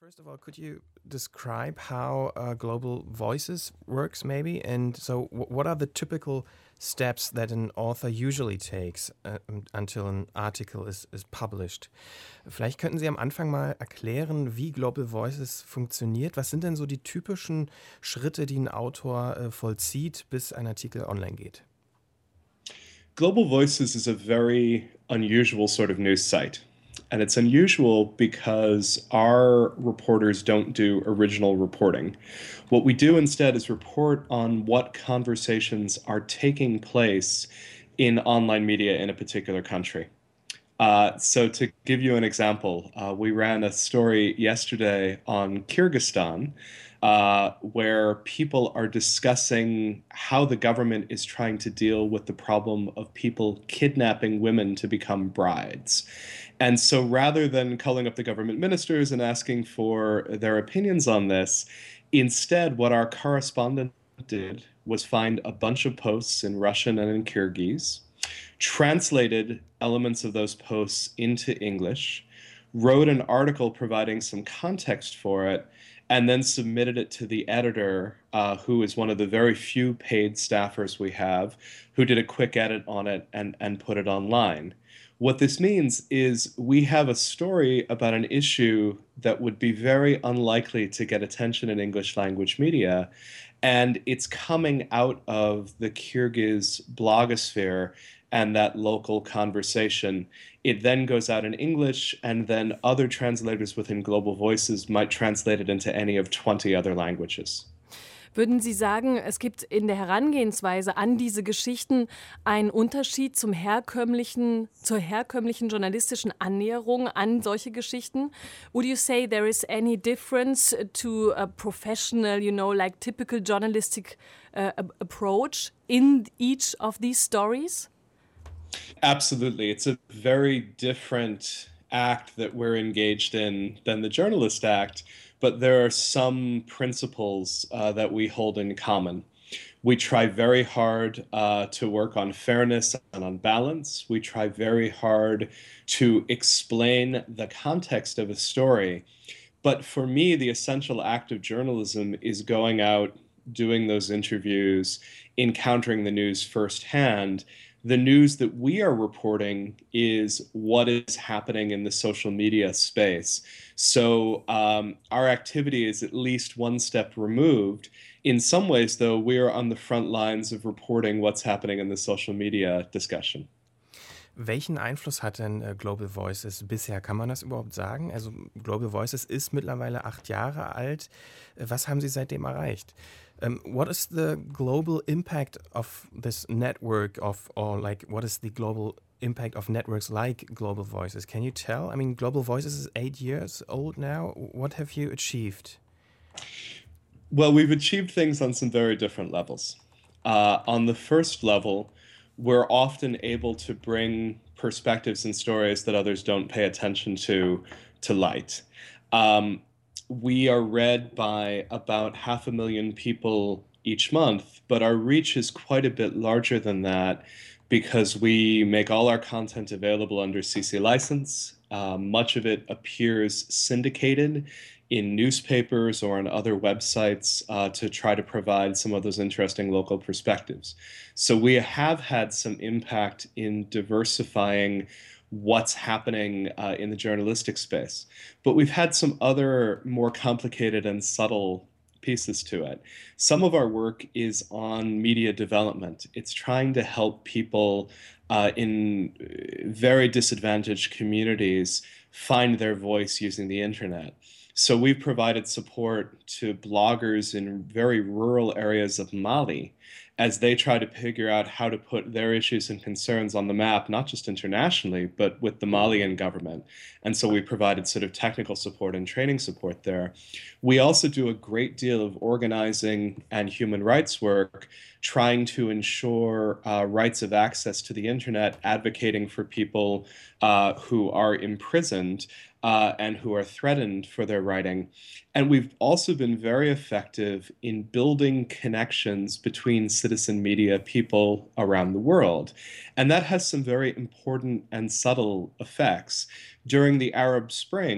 First of all, could you describe how Global Voices works, maybe? And so, what are the typical steps that an author usually takes until an article is published? Vielleicht könnten Sie am Anfang mal erklären, wie Global Voices funktioniert. Was sind denn so die typischen Schritte, die ein Autor vollzieht, bis ein Artikel online geht? Global Voices is a very unusual sort of news site. And it's unusual because our reporters don't do original reporting. What we do instead is report on what conversations are taking place in online media in a particular country. So to give you an example, we ran a story yesterday on Kyrgyzstan, where people are discussing how the government is trying to deal with the problem of people kidnapping women to become brides. And so rather than calling up the government ministers and asking for their opinions on this, instead, what our correspondent did was find a bunch of posts in Russian and in Kyrgyz, translated elements of those posts into English, wrote an article providing some context for it, and then submitted it to the editor, who is one of the very few paid staffers we have, who did a quick edit on it and put it online. What this means is we have a story about an issue that would be very unlikely to get attention in English language media, and it's coming out of the Kyrgyz blogosphere and that local conversation. It then goes out in English, and then other translators within Global Voices might translate it into any of 20 other languages. Würden Sie sagen, es gibt in der Herangehensweise an diese Geschichten einen Unterschied zur herkömmlichen journalistischen Annäherung an solche Geschichten? Would you say there is any difference to a professional, like typical journalistic approach in each of these stories? Absolutely. It's a very different act that we're engaged in than the journalist act, but there are some principles that we hold in common. We try very hard to work on fairness and on balance. We try very hard to explain the context of a story. But for me, the essential act of journalism is going out, doing those interviews, encountering the news firsthand. The news that we are reporting is what is happening in the social media space. So our activity is at least one step removed. In some ways, though, we are on the front lines of reporting what's happening in the social media discussion. Welchen Einfluss hat denn Global Voices bisher? Kann man das überhaupt sagen? Also Global Voices ist mittlerweile 8 Jahre alt. Was haben Sie seitdem erreicht? What is the global impact of this network what is the global impact of networks like Global Voices? Can you tell? I mean, Global Voices is 8 years old now. What have you achieved? Well, we've achieved things on some very different levels. On the first level, we're often able to bring perspectives and stories that others don't pay attention to light. We are read by about 500,000 people each month, but our reach is quite a bit larger than that because we make all our content available under CC license. Much of it appears syndicated in newspapers or on other websites to try to provide some of those interesting local perspectives. So we have had some impact in diversifying what's happening in the journalistic space. But we've had some other more complicated and subtle pieces to it. Some of our work is on media development. It's trying to help people in very disadvantaged communities find their voice using the internet. So we've provided support to bloggers in very rural areas of Mali as they try to figure out how to put their issues and concerns on the map, not just internationally, but with the Malian government. And so we provided sort of technical support and training support there. We also do a great deal of organizing and human rights work, trying to ensure rights of access to the internet, advocating for people who are imprisoned and who are threatened for their writing. And we've also been very effective in building connections between citizen media people around the world. And that has some very important and subtle effects. During the Arab Spring,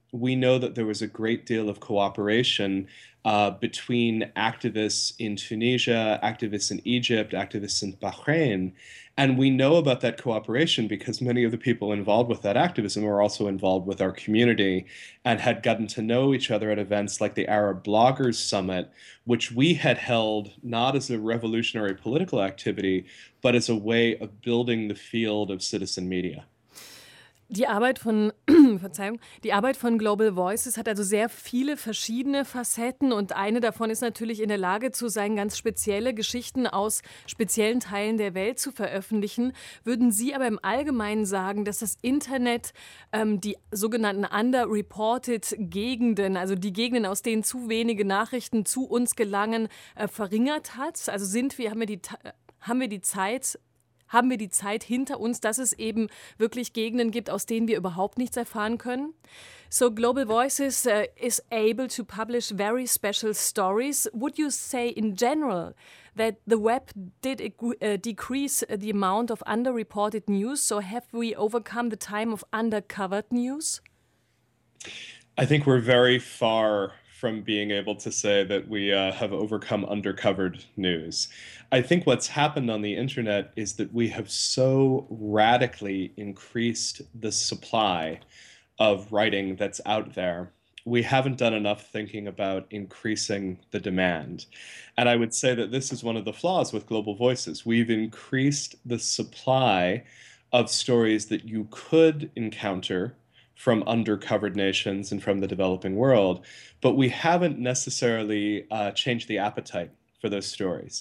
we know that there was a great deal of cooperation between activists in Tunisia, activists in Egypt, activists in Bahrain. And we know about that cooperation because many of the people involved with that activism were also involved with our community and had gotten to know each other at events like the Arab Bloggers Summit, which we had held not as a revolutionary political activity, but as a way of building the field of citizen media. Die Arbeit von, Verzeihung, die Arbeit von Global Voices hat also sehr viele verschiedene Facetten und eine davon ist natürlich in der Lage zu sein, ganz spezielle Geschichten aus speziellen Teilen der Welt zu veröffentlichen. Würden Sie aber im Allgemeinen sagen, dass das Internet die sogenannten underreported Gegenden, also die Gegenden, aus denen zu wenige Nachrichten zu uns gelangen, verringert hat? Also haben wir die Zeit hinter uns, dass es eben wirklich Gegenden gibt, aus denen wir überhaupt nichts erfahren können? So Global Voices is able to publish very special stories. Would you say in general that the web did decrease the amount of underreported news? So have we overcome the time of undercovered news? I think we're very far from being able to say that we have overcome undercovered news. I think what's happened on the internet is that we have so radically increased the supply of writing that's out there. We haven't done enough thinking about increasing the demand. And I would say that this is one of the flaws with Global Voices. We've increased the supply of stories that you could encounter from undercovered nations and from the developing world, but we haven't necessarily changed the appetite for those stories.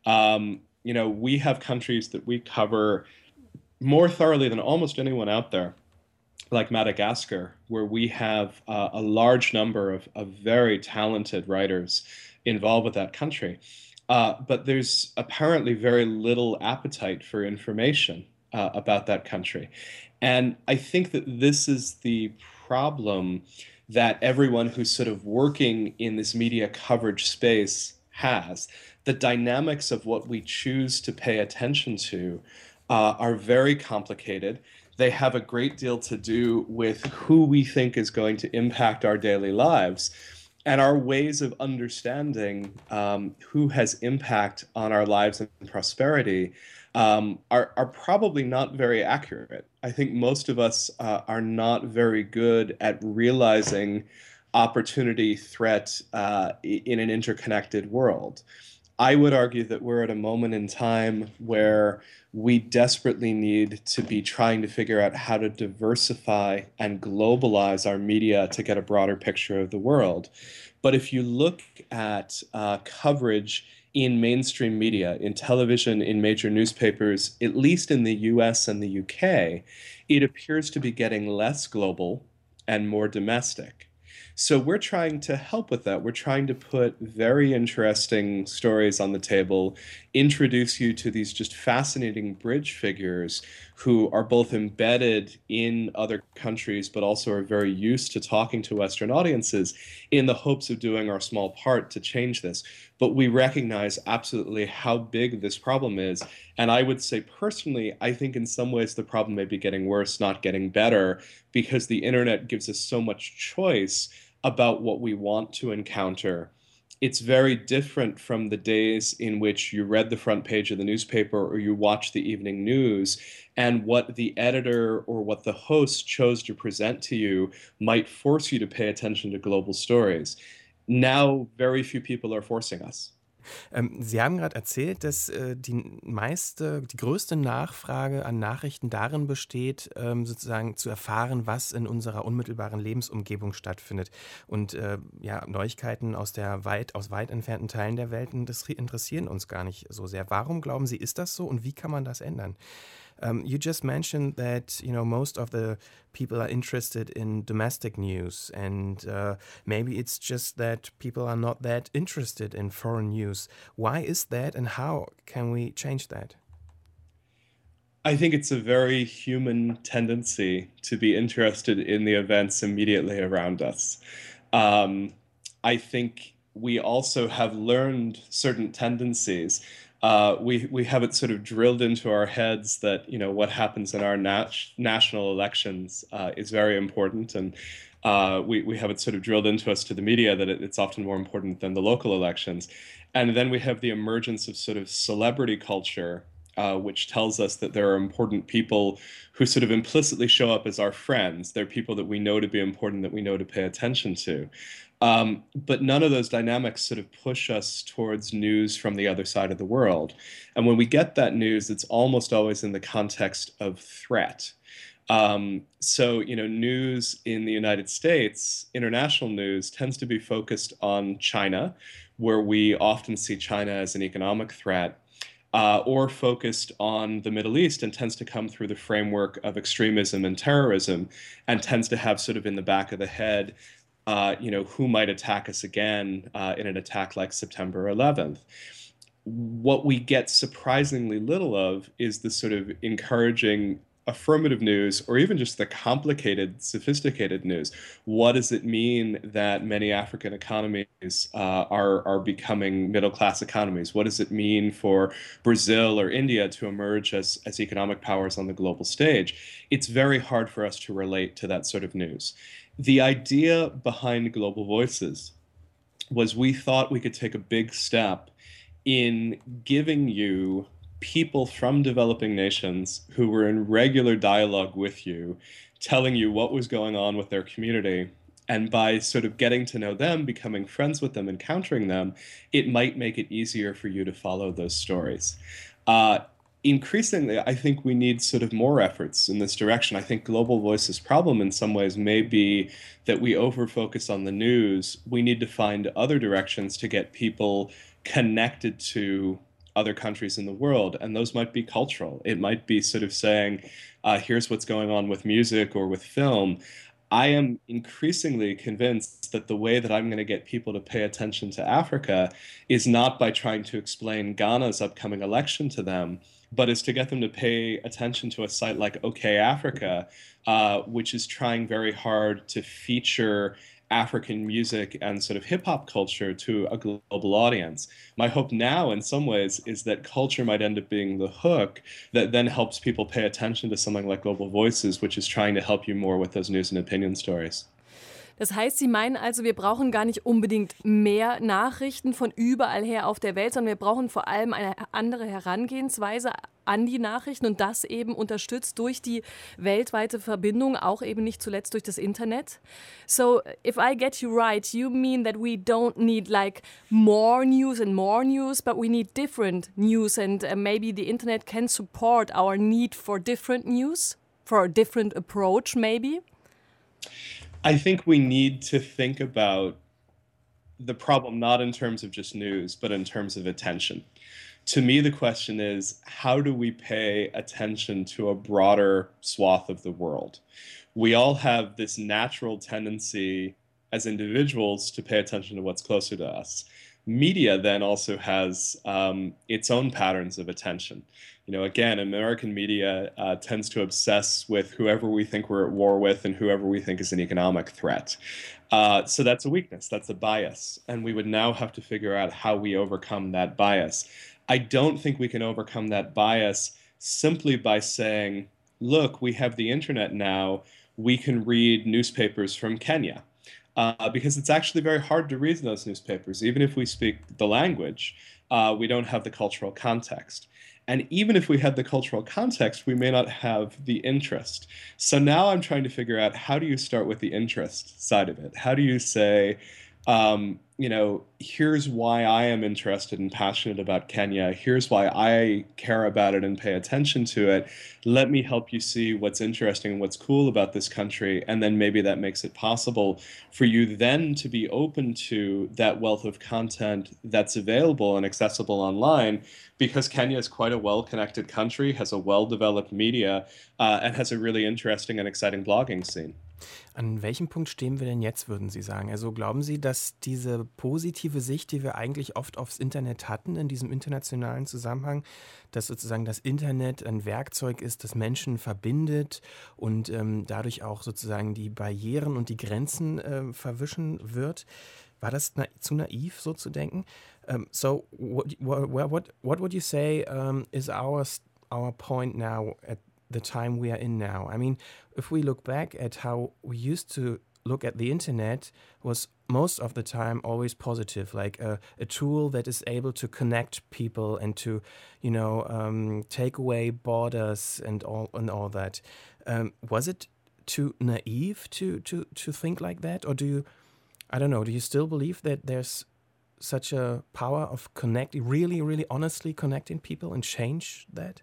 We have countries that we cover more thoroughly than almost anyone out there, like Madagascar, where we have a large number of very talented writers involved with that country. But there's apparently very little appetite for information about that country. And I think that this is the problem that everyone who's sort of working in this media coverage space has. The dynamics of what we choose to pay attention to are very complicated. They have a great deal to do with who we think is going to impact our daily lives. And our ways of understanding who has impact on our lives and prosperity are probably not very accurate. I think most of us are not very good at realizing opportunity, threat in an interconnected world. I would argue that we're at a moment in time where we desperately need to be trying to figure out how to diversify and globalize our media to get a broader picture of the world. But if you look at coverage in mainstream media, in television, in major newspapers, at least in the US and the UK, it appears to be getting less global and more domestic. So we're trying to help with that. We're trying to put very interesting stories on the table, introduce you to these just fascinating bridge figures who are both embedded in other countries, but also are very used to talking to Western audiences in the hopes of doing our small part to change this. But we recognize absolutely how big this problem is. And I would say personally, I think in some ways the problem may be getting worse, not getting better, because the internet gives us so much choice about what we want to encounter. It's very different from the days in which you read the front page of the newspaper or you watched the evening news, and what the editor or what the host chose to present to you might force you to pay attention to global stories. Now, very few people are forcing us. Sie haben gerade erzählt, dass die größte Nachfrage an Nachrichten darin besteht, sozusagen zu erfahren, was in unserer unmittelbaren Lebensumgebung stattfindet. Und Neuigkeiten aus weit entfernten Teilen der Welt interessieren uns gar nicht so sehr. Warum glauben Sie, ist das so und wie kann man das ändern? You just mentioned that most of the people are interested in domestic news, and maybe it's just that people are not that interested in foreign news. Why is that, and how can we change that? I think it's a very human tendency to be interested in the events immediately around us. I think we also have learned certain tendencies. We have it sort of drilled into our heads that what happens in our national elections is very important, and we have it sort of drilled into us to the media that it's often more important than the local elections. And then we have the emergence of sort of celebrity culture, which tells us that there are important people who sort of implicitly show up as our friends. They're people that we know to be important, that we know to pay attention to. But none of those dynamics sort of push us towards news from the other side of the world. And when we get that news, it's almost always in the context of threat. So, news in the United States, international news, tends to be focused on China, where we often see China as an economic threat, or focused on the Middle East, and tends to come through the framework of extremism and terrorism, and tends to have sort of in the back of the head, who might attack us again in an attack like September 11th. What we get surprisingly little of is the sort of encouraging affirmative news, or even just the complicated, sophisticated news. What does it mean that many African economies are becoming middle-class economies? What does it mean for Brazil or India to emerge as economic powers on the global stage? It's very hard for us to relate to that sort of news. The idea behind Global Voices was we thought we could take a big step in giving you people from developing nations who were in regular dialogue with you, telling you what was going on with their community. And by sort of getting to know them, becoming friends with them, encountering them, it might make it easier for you to follow those stories. Increasingly, I think we need sort of more efforts in this direction. I think Global Voices' problem in some ways may be that we over-focus on the news. We need to find other directions to get people connected to other countries in the world, and those might be cultural. It might be sort of saying, here's what's going on with music or with film. I am increasingly convinced that the way that I'm going to get people to pay attention to Africa is not by trying to explain Ghana's upcoming election to them, but is to get them to pay attention to a site like OK Africa, which is trying very hard to feature African music and sort of hip hop culture to a global audience. My hope now, in some ways, is that culture might end up being the hook that then helps people pay attention to something like Global Voices, which is trying to help you more with those news and opinion stories. Das heißt, Sie meinen also, wir brauchen gar nicht unbedingt mehr Nachrichten von überall her auf der Welt, sondern wir brauchen vor allem eine andere Herangehensweise an die Nachrichten und das eben unterstützt durch die weltweite Verbindung, auch eben nicht zuletzt durch das Internet. So, if I get you right, you mean that we don't need like more news, but we need different news, and maybe the internet can support our need for different news, for a different approach maybe? I think we need to think about the problem not in terms of just news, but in terms of attention. To me, the question is, how do we pay attention to a broader swath of the world? We all have this natural tendency as individuals to pay attention to what's closer to us. Media then also has its own patterns of attention. Again, American media tends to obsess with whoever we think we're at war with and whoever we think is an economic threat. So that's a weakness, that's a bias. And we would now have to figure out how we overcome that bias. I don't think we can overcome that bias simply by saying, look, we have the internet now, we can read newspapers from Kenya. Because it's actually very hard to read those newspapers. Even if we speak the language, we don't have the cultural context. And even if we had the cultural context, we may not have the interest. So now I'm trying to figure out, how do you start with the interest side of it? How do you say, here's why I am interested and passionate about Kenya. Here's why I care about it and pay attention to it. Let me help you see what's interesting and what's cool about this country. And then maybe that makes it possible for you then to be open to that wealth of content that's available and accessible online, because Kenya is quite a well-connected country, has a well-developed media, and has a really interesting and exciting blogging scene. An welchem Punkt stehen wir denn jetzt, würden Sie sagen? Also glauben Sie, dass diese positive Sicht, die wir eigentlich oft aufs Internet hatten, in diesem internationalen Zusammenhang, dass sozusagen das Internet ein Werkzeug ist, das Menschen verbindet und dadurch auch sozusagen die Barrieren und die Grenzen verwischen wird? War das zu naiv, so zu denken? So, what would you say is our point now at the time we are in now? I mean, if we look back at how we used to look at the internet, was most of the time always positive, like a tool that is able to connect people and to, take away borders and all that. Was it too naive to think like that, or I don't know, do you still believe that there's such a power of really, really honestly connecting people and change that?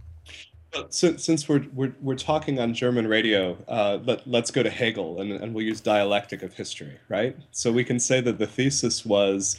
Since we're talking on German radio, let's go to Hegel and we'll use dialectic of history, right? So we can say that the thesis was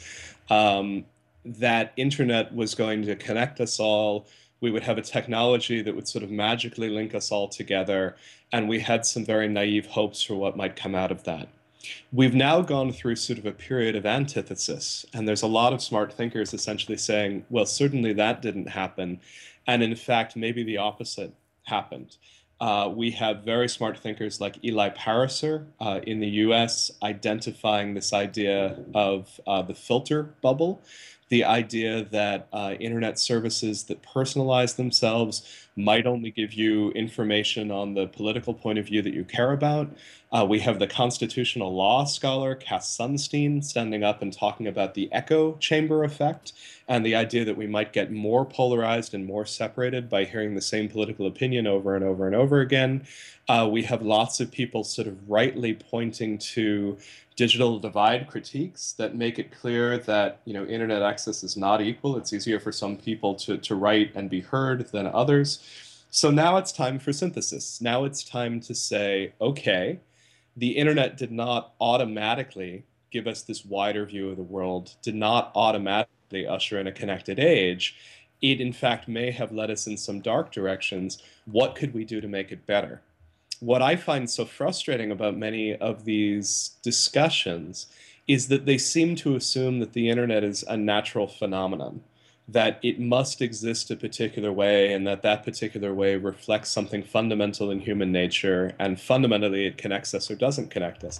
that internet was going to connect us all. We would have a technology that would sort of magically link us all together, and we had some very naive hopes for what might come out of that. We've now gone through sort of a period of antithesis, and there's a lot of smart thinkers essentially saying, well, certainly that didn't happen. And in fact, maybe the opposite happened. We have very smart thinkers like Eli Pariser in the US identifying this idea of the filter bubble, the idea that internet services that personalize themselves might only give you information on the political point of view that you care about. We have the constitutional law scholar Cass Sunstein standing up and talking about the echo chamber effect and the idea that we might get more polarized and more separated by hearing the same political opinion over and over and over again. We have lots of people sort of rightly pointing to digital divide critiques that make it clear that internet access is not equal. It's easier for some people to write and be heard than others. So now it's time for synthesis. Now it's time to say, okay, the internet did not automatically give us this wider view of the world, did not automatically usher in a connected age. It, in fact, may have led us in some dark directions. What could we do to make it better? What I find so frustrating about many of these discussions is that they seem to assume that the internet is a natural phenomenon, that it must exist a particular way and that particular way reflects something fundamental in human nature and fundamentally it connects us or doesn't connect us.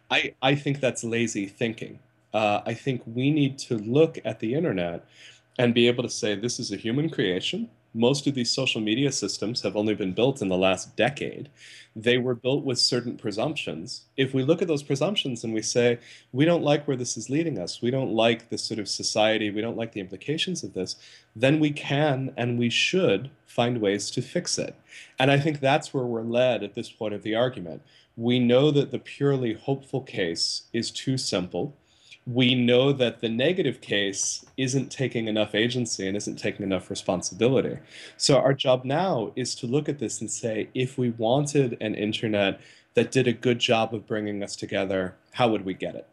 I think that's lazy thinking. I think we need to look at the internet and be able to say this is a human creation. Most of these social media systems have only been built in the last decade. They were built with certain presumptions. If we look at those presumptions and we say, we don't like where this is leading us, we don't like this sort of society, we don't like the implications of this, then we can and we should find ways to fix it. And I think that's where we're led at this point of the argument. We know that the purely hopeful case is too simple. We know that the negative case isn't taking enough agency and isn't taking enough responsibility. So our job now is to look at this and say, if we wanted an internet that did a good job of bringing us together, how would we get it?